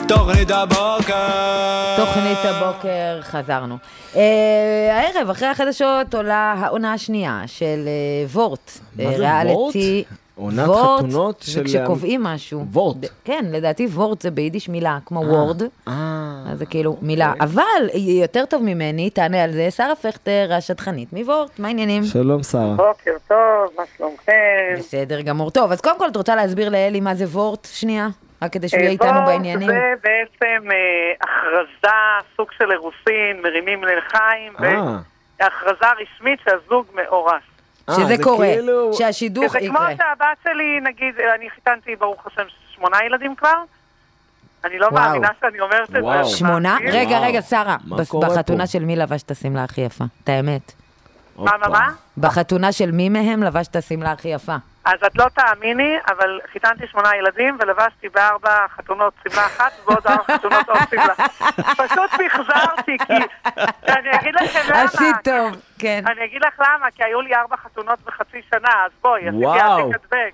תוכנית הבוקר. תוכנית הבוקר, חזרנו. הערב, אחרי החדשות, עולה העונה השנייה של וורט. מה זה וורט? עונת חתונות של... וכשקובעים משהו. וורט. כן, לדעתי וורט זה ביידיש מילה, כמו וורד. אז זה כאילו מילה. אבל יותר טוב ממני, תענה על זה, שרה פכטר, השדכנית מוורט. מה העניינים? שלום שרה. בוקר טוב, מה שלומכם? בסדר גמור. טוב, אז קודם כל את רוצה להסביר לאלי מה זה וורט? שנייה. רק כדי שהוא יהיה איתנו בעניינים. זה בעצם הכרזה, סוג של אירוסין, מרימים לחיים, והכרזה רשמית שהזוג מאורס. שזה קורה, שהשידוך יקרה. זה כמו שהבת שלי, נגיד, אני חיתנתי ברוך השם 8 ילדים כבר, אני לא מאמינה שאני אומרת את זה. 8? רגע, שרה, בחתונה של מי לבשת שמלה הכי יפה? את האמת. מה? בחתונה של מי מהם לבשת שמלה הכי יפה? אז את לא תאמיני, אבל חיתנתי 8 ילדים ולבשתי ב4 חתונות שמלה אחת ועוד 4 חתונות עוד שמלה. פשוט מחזרתי, כי אני אגיד לכם למה. עשית טוב, כן. אני אגיד לך למה, כי היו לי 4 חתונות בחצי שנה, אז בואי, עשיתי העתיק הדבק.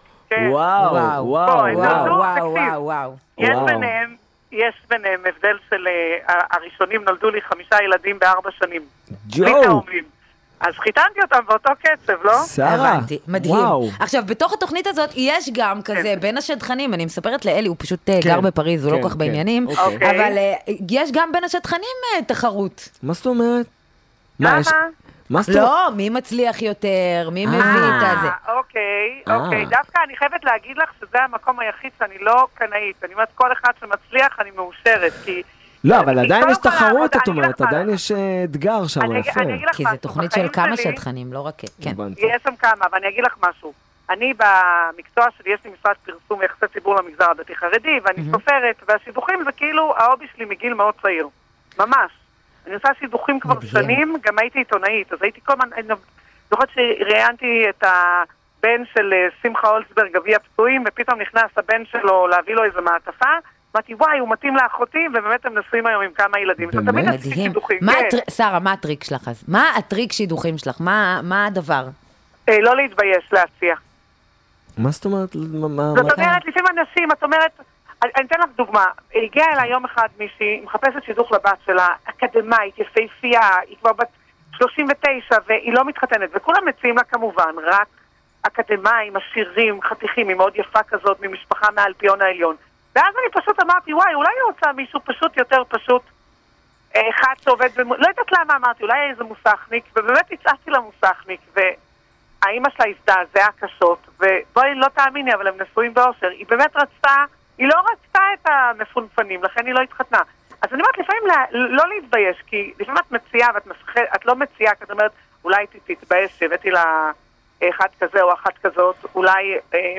וואו. יש ביניהם הבדל של הראשונים נולדו לי 5 ילדים ב4 שנים. ג'ו! אז חיתנתי אותם באותו קצב, לא? שרה, הבנתי, מדהים. עכשיו, בתוך התוכנית הזאת יש גם כזה בין השדכנים, אני מספרת לאלי, הוא פשוט גר בפריז, הוא לא כל כך בעניינים, אבל יש גם בין השדכנים תחרות. מה זאת אומרת? למה? לא, מי מצליח יותר, מי מביא את זה. אוקיי. דווקא אני חייבת להגיד לך שזה המקום היחיד שאני לא קנאית. אני אומרת, כל אחד שמצליח אני מאושרת, כי... לא, אבל עדיין יש תחרות, את אומרת, עדיין יש אתגר שם, יפה. כי זה תוכנית של כמה שדכנים, לא רק... כן. יש שם כמה, אבל אני אגיד לך משהו. אני במקצוע שלי, יש לי משרד פרסום ויחסי ציבור למגזר הדתי חרדי, ואני סופרת, והשידוכים זה כאילו ההובי שלי מגיל מאוד צעיר. ממש. אני עושה שידוכים כבר שנים, גם הייתי עיתונאית, אז הייתי כל הזמן... זוכרת שראיינתי את הבן של שמחה אולצברג, גביע פצועים, ופתאום נכנס הבן שלו להביא לו איזה מעטפה, אמרתי, וואי, הוא מתאים לאחותי, ובאמת הם נשואים היום עם כמה ילדים. באמת? תמיד עשיתי שידוכים. שרה, מה הטריק שלך אז? מה הטריק שידוכים שלך? מה הדבר? לא להתבייש, להציע. מה זאת אומרת? זאת אומרת, לפעמים אנשים, את אומרת, אני אתן לך דוגמה, הגיע אליי יום אחד מישהי, מחפשת שידוך לבת שלה, אקדמאית, יפהפייה, היא כבר בת 39 והיא לא מתחתנת, וכולם מציעים לה כמובן, רק אקדמאים, עשירים, חתיכים, היא מאוד יפה כזאת, ממשפחה מהאלפיון העליון. ואז אני פשוט אמרתי, וואי, אולי היא רוצה מישהו פשוט יותר פשוט, אחד שעובד, לא יודעת למה אמרתי, אולי איזה מוסכניק, ובאמת הצעתי למוסכניק, והאימא שלה הזדעזעה קשות, ובואי לא תאמיני, אבל הם נשואים באושר, היא באמת רצתה, היא לא רצתה את המפונפנים, לכן היא לא התחתנה. אז אני אומרת, לפעמים לא להתבייש, כי לפעמים את מציעה, ואת לא מציעה, כי את אומרת, אולי תתבייש שהבאתי לה אחד כזה או אחת כזאת, אולי...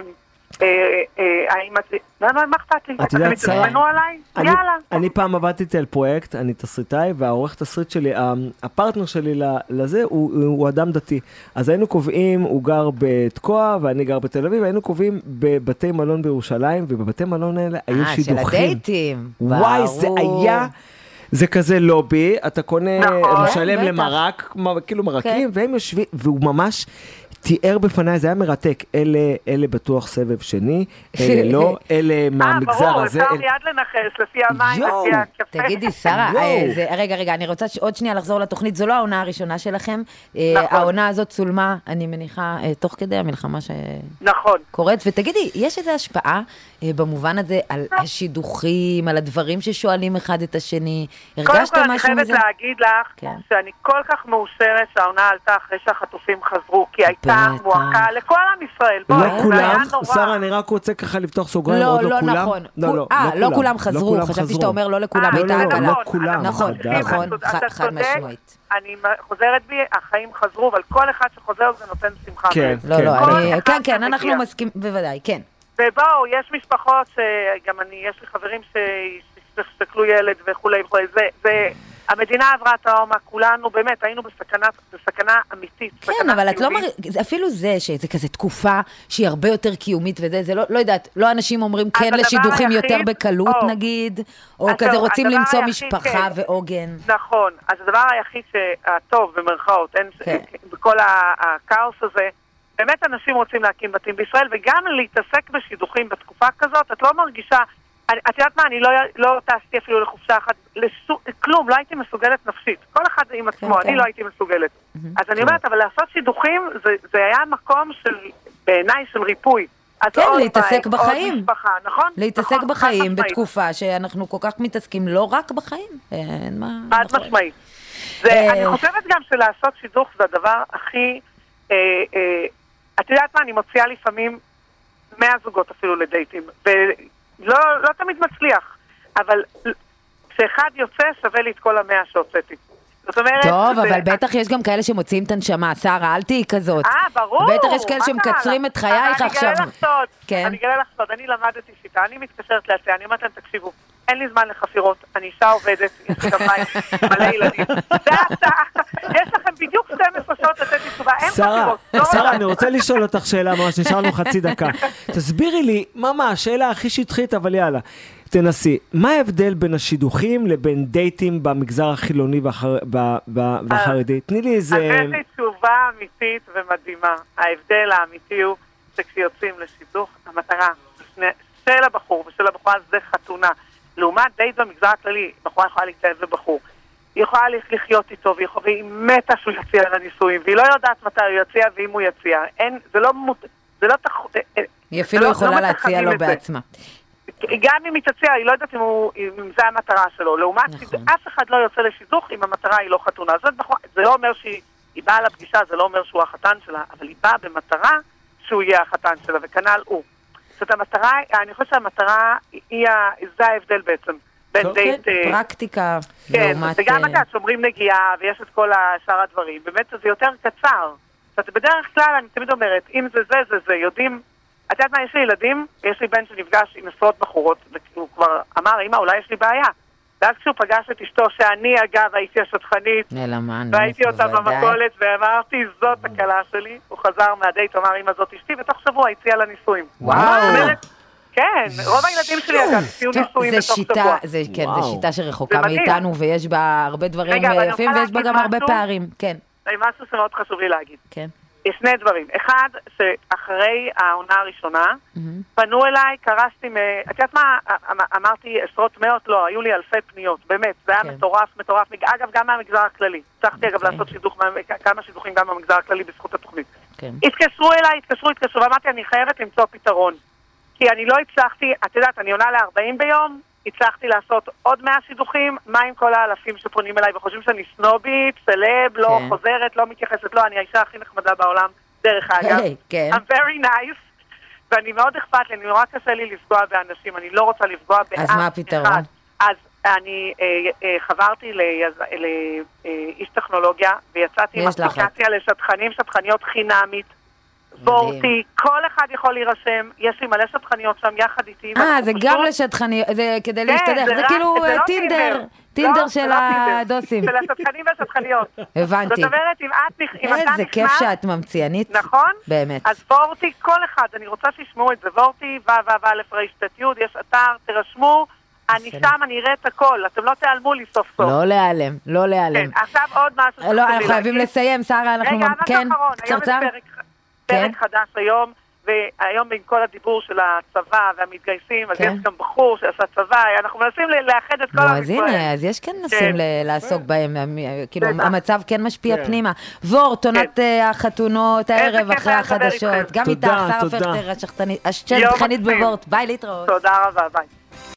מה אכפת לי? אתם מתזמנו עליי? יאללה. אני פעם עבדתי על פרויקט, אני תסריטאי, והעורך תסריט שלי, הפרטנר שלי לזה, הוא אדם דתי. אז היינו קובעים, הוא גר בתקוע, ואני גר בתל אביב, היינו קובעים בבתי מלון בירושלים, ובבתי מלון האלה היו שידוכים. של הדייטים. וואי, זה היה... זה כזה לובי, אתה קונה, משלם למרק, כאילו מרקים, והם יושבים, והוא ממש תיאר בפניי, זה היה מרתק, אלה בטוח סבב שני, אלה לא, אלה מהמגזר הזה. ברור, אפשר מיד לנחש, לפי המים, לפי הקפה. תגידי, שרה, רגע, אני רוצה עוד שנייה לחזור לתוכנית, זו לא העונה הראשונה שלכם, העונה הזאת צולמה, אני מניחה, תוך כדי המלחמה שקורית, ותגידי, יש איזו השפעה במובן הזה על השידוכים, על הדברים ששואלים אחד את השני, הרגשת משהו מזה? קודם כל אני חייבת להגיד לך שאני כל כך מאושרת שהעונה עלתה אחרי שהחטופים חזרו, כי הייתה מועקה לכל עם ישראל. לא כולם, שרה, אני רק רוצה ככה לפתוח סוגריים, עוד לא כולם. לא נכון. לא כולם חזרו, חשבתי שאתה אומר לא לכולם, הייתה הקלה. לא כולם. נכון, חד משמעית. אני חוזרת בי, החיים חזרו, אבל כל אחד שחוזר זה נותן שמחה. כן, אנחנו מסכים, בוודאי, כן. ובואו, יש משפחות שגם יש לי חברים ששתקלו ילד וכולי וכולי, המדינה עברה טראומה, כולנו באמת היינו בסכנה אמיתית. כן, אבל את לא אפילו זה שזה כזה תקופה שהיא הרבה יותר קיומית וזה, זה לא יודעת, לא אנשים אומרים כן לשידוכים יותר בקלות נגיד, או כזה רוצים למצוא משפחה ועוגן. נכון, אז הדבר היחיד שהטוב במרכאות, בכל הכאוס הזה, באמת אנשים רוצים להקים בתים בישראל, וגם להתעסק בשידוכים בתקופה כזאת, את לא מרגישה את יודעת מה, אני לא טסתי אפילו לחופשה אחת, כלום, לא הייתי מסוגלת נפשית. כל אחד עם עצמו, אני לא הייתי מסוגלת. אז אני אומרת, אבל לעשות שידוכים, זה היה מקום בעיניי של ריפוי. כן, להתעסק בחיים. עוד משפחה, נכון? להתעסק בחיים בתקופה שאנחנו כל כך מתעסקים לא רק בחיים. חד משמעית. אני חושבת גם שלעשות שידוך זה הדבר הכי... את יודעת מה, אני מוציאה לפעמים 100 זוגות אפילו לדייטים, ולא תמיד מצליח, אבל כשאחד יוצא שווה לי את כל 100 שהוצאתי. זאת אומרת... טוב, אבל בטח יש גם כאלה שמוציאים את הנשמה, שרה, אל תהי כזאת. ברור. בטח יש כאלה שמקצרים את חייך עכשיו. אני גלה לך סוד, אני למדתי שיטה, אני מתקשרת להציע, אני אומרת להם, תקשיבו, אין לי זמן לחפירות, אני אישה עובדת, יש לי גם בית, מלא ילדים. זה ההצעה, יש לכם בדיוק 12 שעות לתת לי תשובה, אין חפירות. שרה, אני רוצה לשאול אותך שאלה, ממש נשאר לנו חצי דקה. תסבירי לי, ממש, שאלה הכי שטחית, אבל יאללה. תנסי, מה ההבדל בין השידוכים לבין דייטים במגזר החילוני והחרדי? תני לי איזה... אז יש לי תשובה אמיתית ומדהימה. ההבדל האמיתי הוא שכשיוצאים לשידוך, המטרה של הבחור ושל הבחורה זה חתונה. לעומת דייט במגזר הכללי, בחורה יכולה להתאהב בבחור. היא יכולה לחיות איתו, והיא מתה שהוא יציע לנישואים, והיא לא יודעת מתי הוא יציע ואם הוא יציע. היא אפילו יכולה להציע לו בעצמה. גם אם היא תציע, היא לא יודעת אם זה המטרה שלו. לעומת אף אחד לא יוצא לשידוך אם המטרה היא לא חתונה. זה לא אומר שהיא באה לפגישה, זה לא אומר שהוא החתן שלה, אבל היא באה במטרה שהוא יהיה החתן שלה, וכנ"ל הוא. זאת המטרה, אני חושבת שהמטרה זה ההבדל בעצם. בין דייט... פרקטיקה. כן, וגם את שומרים נגיעה ויש את כל שאר הדברים. באמת זה יותר קצר. זאת בדרך כלל אני תמיד אומרת, אם זה, יודעים... את יודעת מה, יש לי ילדים, יש לי בן שנפגש עם עשרות בחורות, והוא כבר אמר, אמא, אולי יש לי בעיה. ואז כשהוא פגש את אשתו, שאני אגב הייתי השטחנית, והייתי אותה במכולת, ואמרתי, זאת הקלה שלי, הוא חזר מהדייט, הוא אמר, אמא, זאת אשתי, ותוך שבוע הציע לה נישואים. וואו! כן, רוב הילדים שלי אגב, הציעו נישואים בתוך שבוע. כן, זו שיטה שרחוקה מאיתנו, ויש בה הרבה דברים יפים, ויש בה גם הרבה פערים. כן. זה משהו שמאוד חשוב לי להגיד. כן. יש שני דברים. אחד, שאחרי העונה הראשונה, פנו אליי, קרסתי את יודעת מה, אמרתי עשרות מאות, לא, היו לי אלפי פניות, באמת, זה היה מטורף, מטורף, אגב, גם מהמגזר הכללי. הצלחתי אגב לעשות כמה שידוכים גם מהמגזר הכללי בזכות התוכנית. התקשרו אליי, התקשרו, ואמרתי, אני חייבת למצוא פתרון. כי אני לא הצלחתי, את יודעת, אני עונה ל-40 ביום, הצלחתי לעשות עוד 100 שידוכים, מה עם כל האלפים שפונים אליי וחושבים שאני סנובית, סלב, לא חוזרת, לא מתייחסת, לא, אני האישה הכי נחמדה בעולם, דרך אגב. I'm very nice, ואני מאוד אכפת לי, אני נורא קשה לי לפגוע באנשים, אני לא רוצה לפגוע באף אחד. אז מה הפתרון? אז אני חברתי לאיש טכנולוגיה, ויצאתי עם אפליקציה לשטחנים, שטחניות חינמית, וורטי, כל אחד יכול להירשם, יש לי מלא שטחניות שם יחד איתי. זה גם לשטחניות, זה כדי להשתדך, זה כאילו טינדר של הדוסים. של השטחנים והשטחניות. הבנתי. זאת אומרת, אם אתה נכנס... איזה כיף שאת ממציאנית. נכון? באמת. אז וורטי, כל אחד, אני רוצה שישמעו את זה, וורטי, ו-ו-ו-ו-ו-ו-ו-ו-ו-ו-ו-ו, יש אתר, תרשמו, אני שם, אני אראה את הכל, אתם לא תיעלמו לי סוף סוף. לא להיעלם, לא להיעלם. עכשיו עוד משהו. לא, אנחנו חייבים לסיים, שרה, אנחנו... כן, קצרצר. פרק חדש היום, והיום בין כל הדיבור של הצבא והמתגייסים, אז יש גם בחור שעשה צבא, אנחנו מנסים לאחד את כל עם ישראל. אז הנה, אז יש כן נסים לעסוק בהם, כאילו המצב כן משפיע פנימה. וורט, עונת החתונות, הערב אחרי החדשות, גם איתך, שרה פכטר, השטחנית בוורט, ביי להתראות. תודה רבה, ביי.